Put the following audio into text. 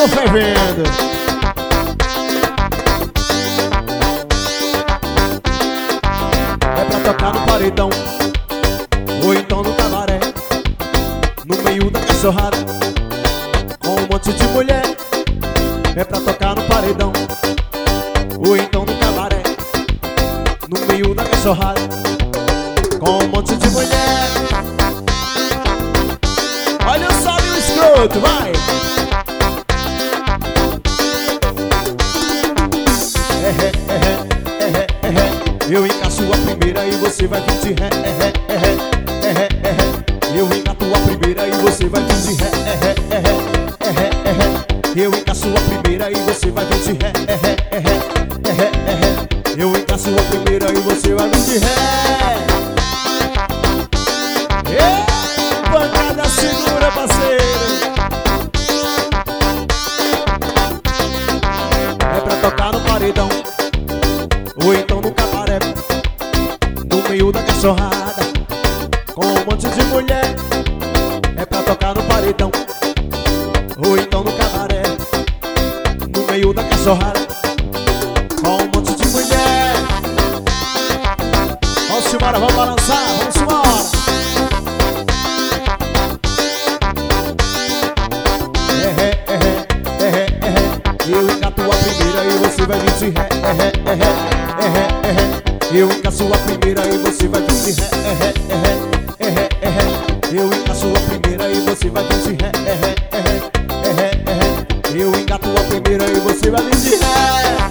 tô fervendo. É pra tocar no paredão ou então no cabaré, no meio da cachorrada, com um monte de mulher. É pra tocar no paredão ou então no cabaré, no meio da cachorrada, com um monte de mulher. Olha o sol e o escroto, vai! Eu encaixo a primeira e você vai vir de ré. Eu engato a primeira e você vai vir de ré. Eu encaixo a primeira e você vai vir de ré. Eu encaixo a primeira e você vai vir de ré. Pancada segura, parceiro. É pra tocar no paredão ou então no cabaré, no meio da cachorrada, com um monte de mulher. É pra tocar no paredão ou então no cabaré, no meio da cachorrada, com um monte de mulher. Vamos embora, vamos balançar, vamos embora. Eu engato a primeira e você vai vir de ré. Eu encaixo a primeira e você vai vir de ré. Eu encaixo a primeira e você vai vir de ré. Eu engato a primeira e você vai vir de ré.